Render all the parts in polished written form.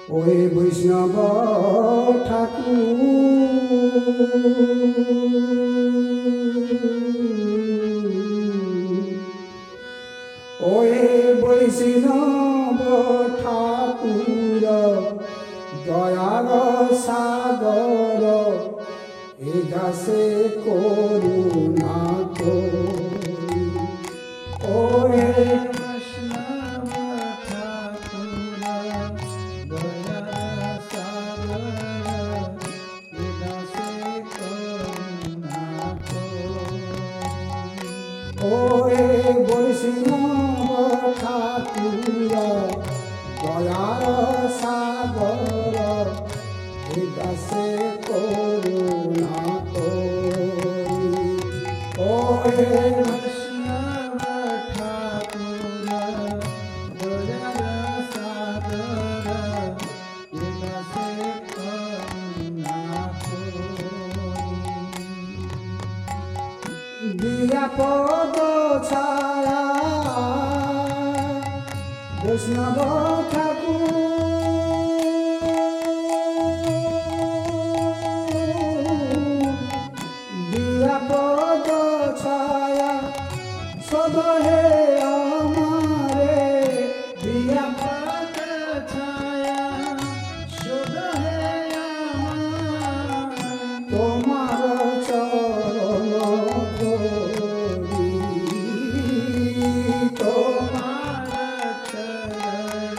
ওই বৈষ্ণব ঠাকুর, ওই বৈষ্ণব ঠাকুর দয়ার সাগর, এ দাসে করুণা করি। ওই বৈষ্ণব ঠাকুর দয়ার সাগর, এ দাসে করুণা করি। ওই বৈষ্ণব ঠাকুর দয়ার সাগর, এ দাসে করুণা করি। ওই বৈষ্ণব ঠাকুর দয়ার সাগর, এ দাসে করুণা করি। দিয়া পদ ছায়া বৈষ্ণব ঠাকুর, দিয়া পদ ছায়া সদহে আমারে, দিয়া পদ ছায়া শুধু হে আমার, তোমার চরণ ধরি, তোমার চরণ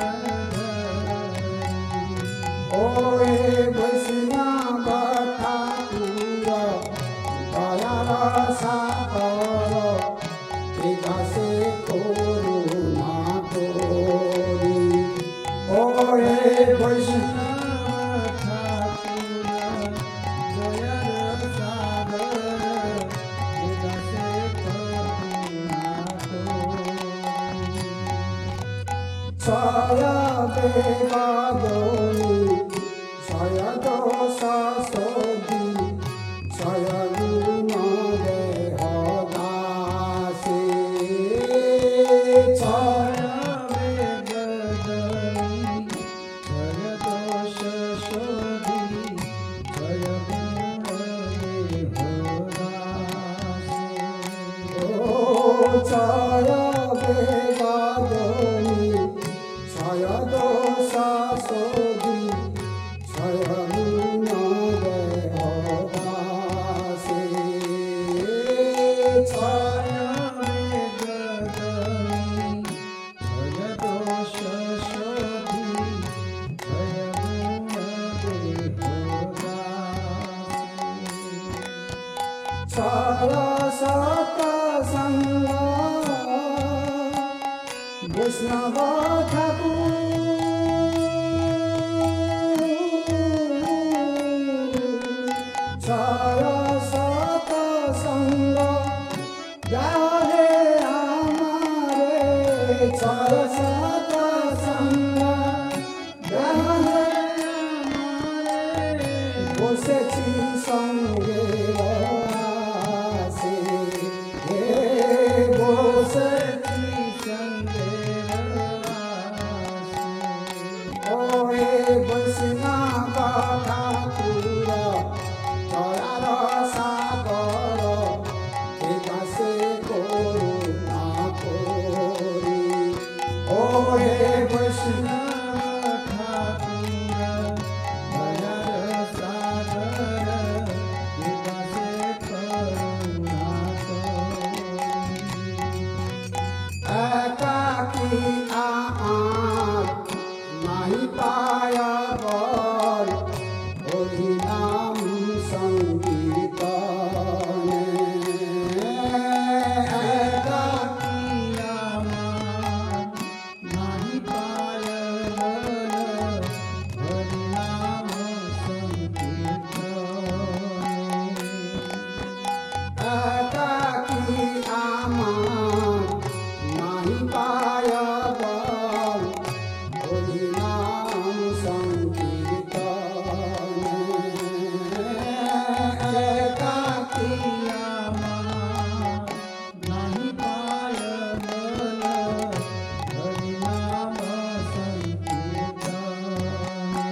ধরি। ওই বৈষ্ণব ঠাকুর দয়ার সাগর, এ দাসে করুণা করি। ওই বৈষ্ণব ঠাকুর দয়ার সাগর, এ দাসে করুণা করি। ছায়া বেগাদনি ছায়া দশা সদি, ছায়া গুণ দেহ দাসে, ছায়া ছায়া বেগাদনি ছায়া দশা সদি, ছায়া গুণ দেহ দাসে, ছায়া ছায়া সত সঙ্গ বৈষ্ণব ঠাকুর, ছায়া সত সঙ্গ গাহে আমারে, ছায়া সত সঙ্গ গাহে আমারে, বসেছি সঙ্গে আসে, হে বসেছি সঙ্গে আসে। ওই বৈষ্ণব ঠাকুর দয়ার সাগর, এ দাসে করুণা করি। ওই বৈষ্ণব ঠাকুর দয়ার সাগর, এ দাসে করুণা করি। একাকী আমার নাহি পায়া বল, হরি নাম সংকীর্তনে, একাকী আমার নাহি পায় বল, হরি নাম সংকীর্তনে। একাকী আমার নাহি পায়া বল, হরি নাম সংকীর্তনে, একাকী আমার নাহি পায় বল, হরি নাম সংকীর্তনে।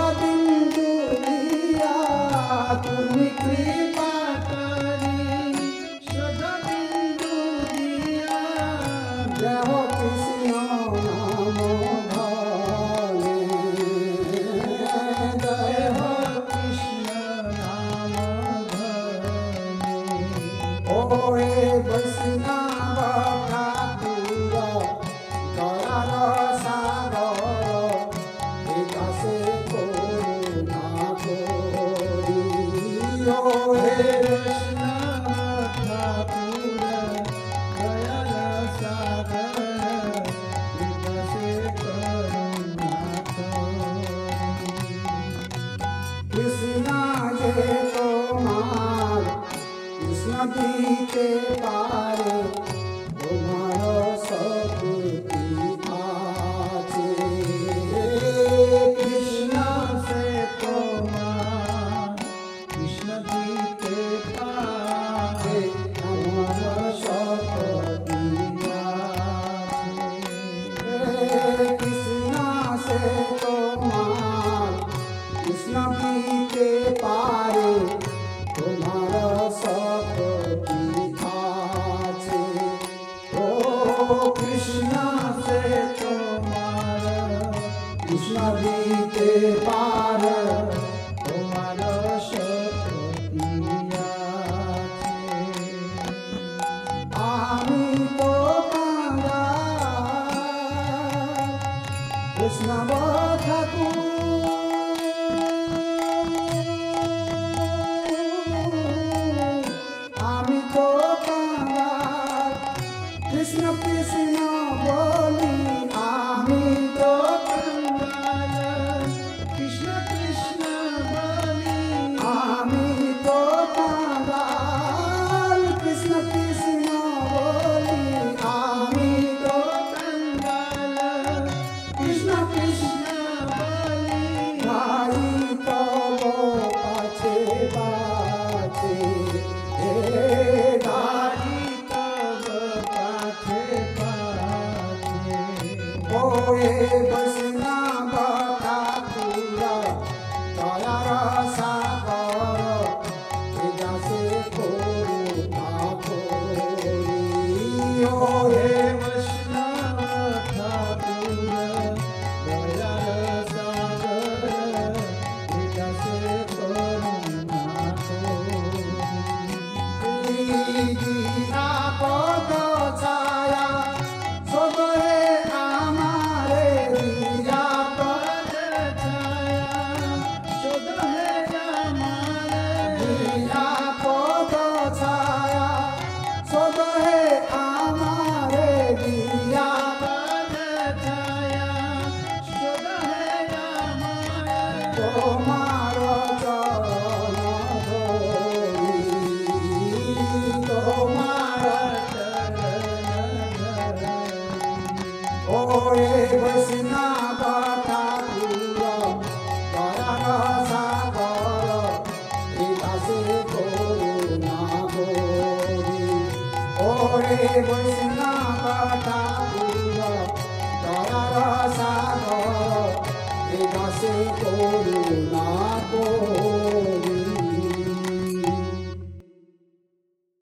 বিন্দু দিয়া তুমি কৃপা দেহ কৃষ্ণ নাম ধনে দেহ ওরে বৈষ্ণব ঠাকুর দয়ার সাগর বিকাশে করুণা করি ওরে কৃষ্ণ যে তোমার কৃষ্ণ দিতে পারে তোমার শক্তি আছে কৃষ্ণ সে তোমার কৃষ্ণ দিতে পারে আমার শক্তি কৃষ্ণ সে তোমার কৃষ্ণ দিতে পারে তোমার শক্তি আছে ও কৃষ্ণ সে তোমার কৃষ্ণ দিতে পারে তোমার শক্তি আছে আমি তো কৃষ্ণ ঠাকুর আমি তো কাঙ্গাল কৃষ্ণ কৃষ্ণ বলি আমি তো কাঙ্গাল কৃষ্ণ কৃষ্ণ বলি আমি তো কাঙ্গাল কৃষ্ণ কৃষ্ণ বলি আমি তো কাঙ্গাল কৃষ্ণ কৃষ্ণ বলি ভাই তব কাছে বাছে হে তারি তব কাছে পাছে ওরে বৈষ্ণব ঠাকুর দয়ার সাগর বিকাশে করুণা করি ওরে হে বৈষ্ণব ঠাকুর দয়ার সাগর বিকাশে করুণা করি পদ ছায়া সদয়ে আমারে দিয়া পদ ছায়া শুধু হে আমারে দিয়া পদ ছায়া সদয়ে আমারে দিয়া পদ ছায়া শুধু হে আমারে তোমার চরণ ধরি তোমার ওরে বৈষ্ণব ঠাকুর দয়ার সাগর বিকাশে করুণা করি ওরে বৈষ্ণব